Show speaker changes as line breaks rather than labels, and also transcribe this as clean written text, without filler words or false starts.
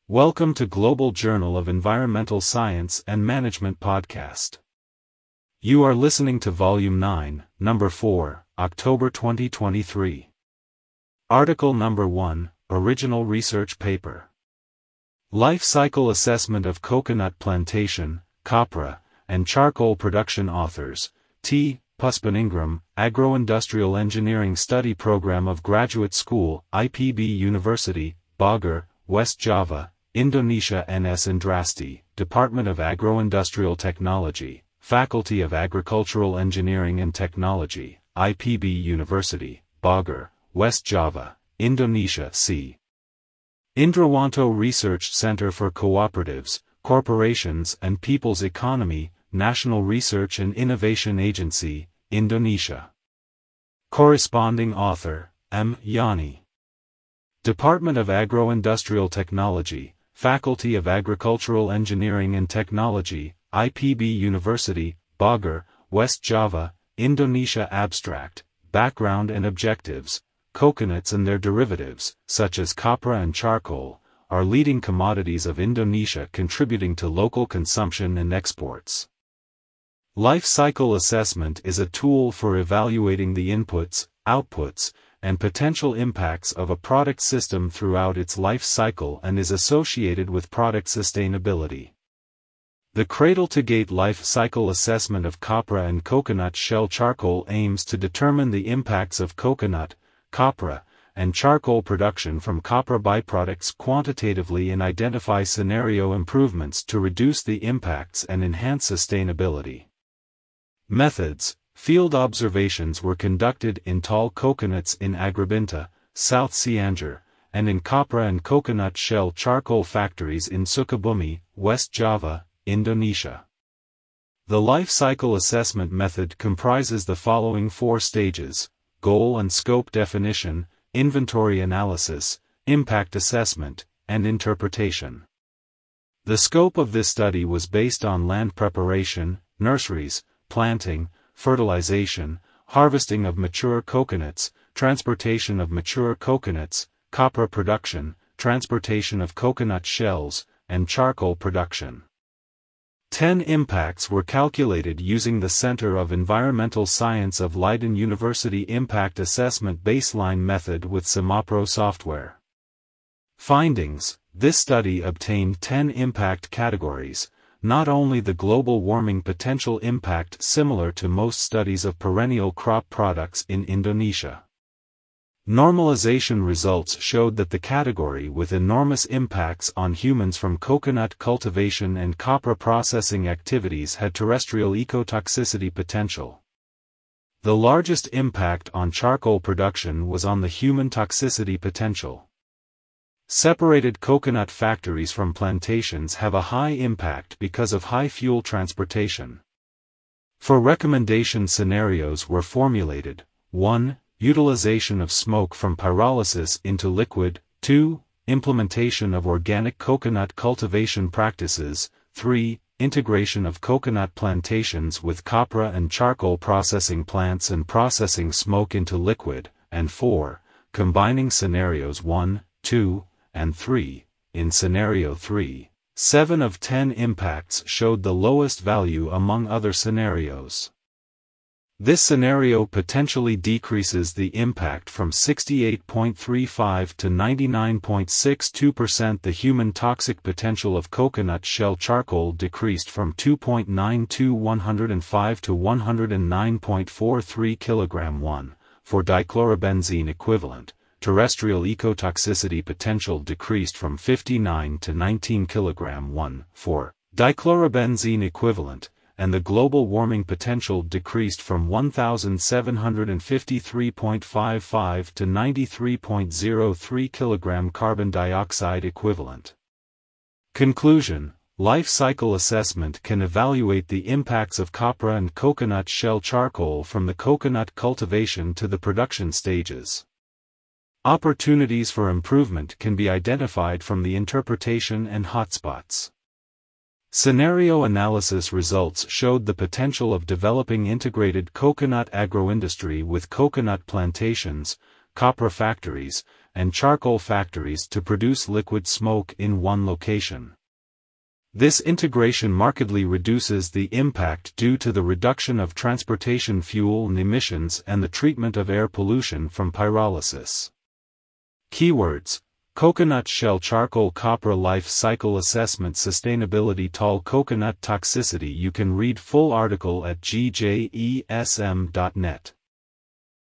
Welcome to Global Journal of Environmental Science and Management podcast. You are listening to Volume 9, Number 4, October 2023. Article Number 1, Original Research Paper. Life Cycle Assessment of Coconut Plantation, Copra, and Charcoal Production. Authors, T. Puspaningrum, Agro-Industrial Engineering Study Program of Graduate School, IPB University, Bogor, West Java, Indonesia. N.S. Indrasti, Department of Agro-Industrial Technology, Faculty of Agricultural Engineering and Technology, IPB University, Bogor, West Java, Indonesia. C. Indrawanto Research Center for Cooperatives, Corporations and People's Economy, National Research and Innovation Agency, Indonesia. Corresponding author, M. Yani. Department of Agro-Industrial Technology, Faculty of Agricultural Engineering and Technology, IPB University, Bogor, West Java, Indonesia. Abstract, Background and Objectives. Coconuts and their derivatives, such as copra and charcoal, are leading commodities of Indonesia, contributing to local consumption and exports. Life cycle assessment is a tool for evaluating the inputs, outputs, and potential impacts of a product system throughout its life cycle and is associated with product sustainability. The cradle-to-gate life cycle assessment of copra and coconut shell charcoal aims to determine the impacts of coconut, copra, and charcoal production from copra byproducts quantitatively and identify scenario improvements to reduce the impacts and enhance sustainability. Methods: field observations were conducted in tall coconuts in Agribinta, South Cianjur, and in copra and coconut shell charcoal factories in Sukabumi, West Java, Indonesia. The life cycle assessment method comprises the following 4 stages: goal and scope definition, inventory analysis, impact assessment, and interpretation. The scope of this study was based on land preparation, nurseries, planting, fertilization, harvesting of mature coconuts, transportation of mature coconuts, copra production, transportation of coconut shells, and charcoal production. 10 impacts were calculated using the Center of Environmental Science of Leiden University Impact Assessment Baseline Method with Simapro software. Findings: this study obtained 10 impact categories, not only the global warming potential impact similar to most studies of perennial crop products in Indonesia. Normalization results showed that the category with enormous impacts on humans from coconut cultivation and copra processing activities had terrestrial ecotoxicity potential. The largest impact on charcoal production was on the human toxicity potential. Separated coconut factories from plantations have a high impact because of high fuel transportation. 4 recommendation scenarios were formulated: 1. Utilization of smoke from pyrolysis into liquid. 2. Implementation of organic coconut cultivation practices. 3. Integration of coconut plantations with copra and charcoal processing plants and processing smoke into liquid. And 4. Combining scenarios 1, 2, and 3. In scenario 3, 7 of 10 impacts showed the lowest value among other scenarios. This scenario potentially decreases the impact from 68.35 to 99.62%. The human toxic potential of coconut shell charcoal decreased from 2.9 to 105 to 109.43 kg 1, for dichlorobenzene equivalent. Terrestrial ecotoxicity potential decreased from 59 to 19 kg 1, for dichlorobenzene equivalent, and the global warming potential decreased from 1,753.55 to 93.03 kg carbon dioxide equivalent. Conclusion: life cycle assessment can evaluate the impacts of copra and coconut shell charcoal from the coconut cultivation to the production stages. Opportunities for improvement can be identified from the interpretation and hotspots. Scenario analysis results showed the potential of developing integrated coconut agroindustry with coconut plantations, copra factories, and charcoal factories to produce liquid smoke in one location. This integration markedly reduces the impact due to the reduction of transportation fuel and emissions and the treatment of air pollution from pyrolysis. Keywords: coconut shell charcoal copra life cycle assessment sustainability tall coconut toxicity. You can read full article at gjesm.net.